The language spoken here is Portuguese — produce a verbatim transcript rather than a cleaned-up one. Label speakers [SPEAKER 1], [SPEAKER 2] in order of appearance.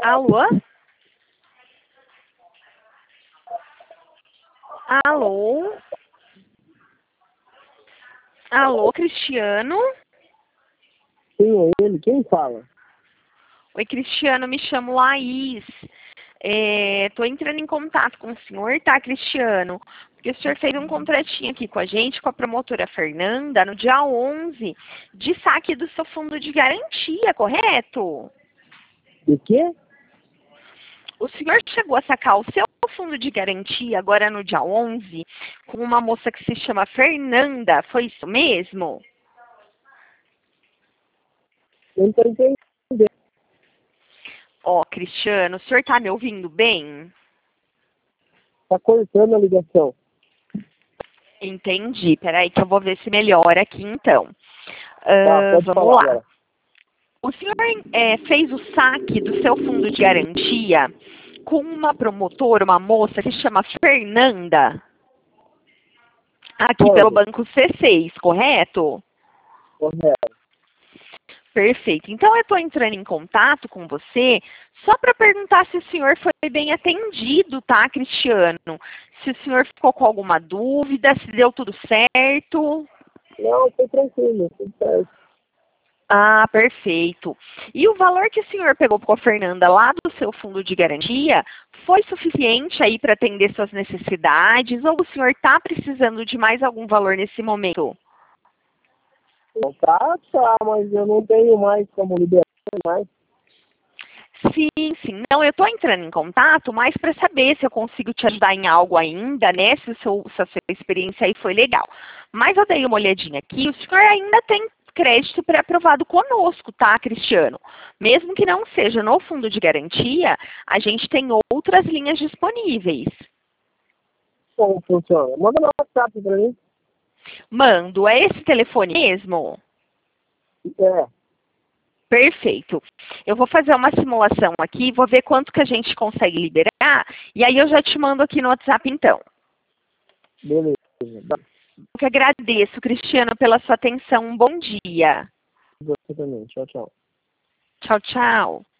[SPEAKER 1] Alô? Alô? Alô, Cristiano?
[SPEAKER 2] Sim, é ele. Quem fala?
[SPEAKER 1] Oi, Cristiano, me chamo Laís. Estou entrando em contato com o senhor, tá, Cristiano? Porque o senhor fez um contratinho aqui com a gente, com a promotora Fernanda, no dia onze, de saque do seu fundo de garantia, correto?
[SPEAKER 2] De quê?
[SPEAKER 1] O senhor chegou a sacar o seu fundo de garantia agora no dia onze, com uma moça que se chama Fernanda, foi isso mesmo?
[SPEAKER 2] Eu não tô entendendo.
[SPEAKER 1] Ó, Cristiano, o senhor tá me ouvindo bem?
[SPEAKER 2] Tá cortando a ligação.
[SPEAKER 1] Entendi. Peraí que eu vou ver se melhora aqui então.
[SPEAKER 2] Tá,
[SPEAKER 1] Ah,
[SPEAKER 2] pode
[SPEAKER 1] vamos
[SPEAKER 2] falar
[SPEAKER 1] lá.
[SPEAKER 2] agora.
[SPEAKER 1] O senhor é, fez o saque do seu fundo de garantia com uma promotora, uma moça que se chama Fernanda, aqui pelo
[SPEAKER 2] Quando?
[SPEAKER 1] Banco C seis, correto?
[SPEAKER 2] Correto.
[SPEAKER 1] Perfeito. Então eu estou entrando em contato com você só para perguntar se o senhor foi bem atendido, tá, Cristiano? Se o senhor ficou com alguma dúvida, se deu tudo certo.
[SPEAKER 2] Não, tô tranquilo, tudo certo.
[SPEAKER 1] Ah, perfeito. E o valor que o senhor pegou com a Fernanda lá do seu fundo de garantia foi suficiente aí para atender suas necessidades ou o senhor está precisando de mais algum valor nesse momento?
[SPEAKER 2] Não, tá, tá, mas eu não tenho mais como liberar mais.
[SPEAKER 1] Sim, sim. Não, eu estou entrando em contato mais para saber se eu consigo te ajudar em algo ainda, né? Se, o seu, se a sua experiência aí foi legal. Mas eu dei uma olhadinha aqui, o senhor ainda tem crédito pré-aprovado conosco, tá, Cristiano? Mesmo que não seja no fundo de garantia, a gente tem outras linhas disponíveis.
[SPEAKER 2] Como funciona? Manda no WhatsApp pra mim.
[SPEAKER 1] Mando, é esse telefone mesmo?
[SPEAKER 2] É,
[SPEAKER 1] Perfeito. Eu vou fazer uma simulação aqui, vou ver quanto que a gente consegue liberar, e aí eu já te mando aqui no WhatsApp então.
[SPEAKER 2] beleza. Tá,
[SPEAKER 1] Eu que agradeço, Cristiano, pela sua atenção. Um bom dia.
[SPEAKER 2] você também. Tchau, tchau.
[SPEAKER 1] Tchau, tchau.